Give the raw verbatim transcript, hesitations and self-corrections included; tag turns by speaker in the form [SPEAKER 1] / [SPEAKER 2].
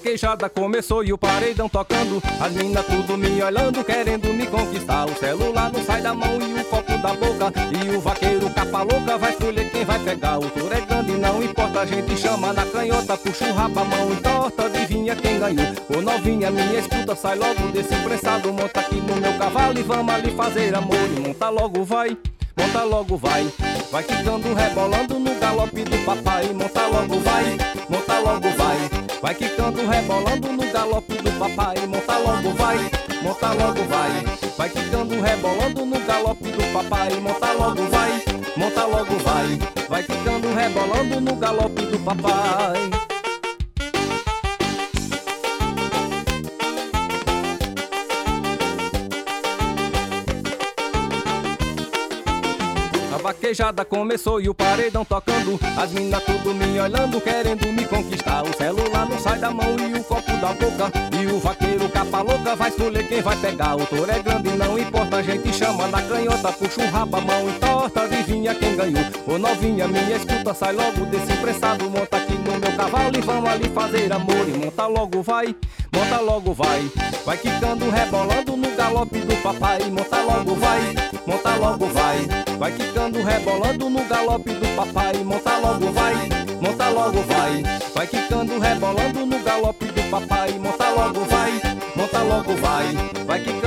[SPEAKER 1] vaquejada começou e o paredão tocando, as minas tudo me olhando, querendo me conquistar. O celular não sai da mão e o copo da boca, e o vaqueiro capa louca vai escolher quem vai pegar. O touro é grande, não importa, a gente chama na canhota, puxa o rabo, a mão entorta, adivinha quem ganhou. Ô novinha, minha escuta, sai logo desse prensado, monta aqui no meu cavalo e vamos ali fazer amor. E monta logo vai, monta logo vai, vai quicando, rebolando no galope do papai. Monta logo vai, monta logo vai, vai quicando, rebolando no galope do papai. Monta logo vai, monta logo vai, vai quicando, rebolando no galope do papai. Monta logo vai, monta logo vai, vai quicando, rebolando no galope do papai. A vaquejada começou e o paredão tocando, as minas tudo me olhando, querendo me conquistar. O celular não sai da mão e o copo da boca, e o vaqueiro capa louca vai escolher quem vai pegar. O touro é grande, não importa, a gente chama na canhota, puxa o rabo, a mão entorta, adivinha quem ganhou. Ô novinha, minha escuta, sai logo desse prensado, monta aqui no meu cavalo e vamos ali fazer amor. E monta logo vai, monta logo vai, vai quicando, rebolando no galope do papai. Monta logo vai, monta logo vai, vai quicando, rebolando no galope do papai. Monta logo vai, monta logo vai, vai quicando, rebolando no galope do papai. Monta logo vai, monta logo vai, vai quicando.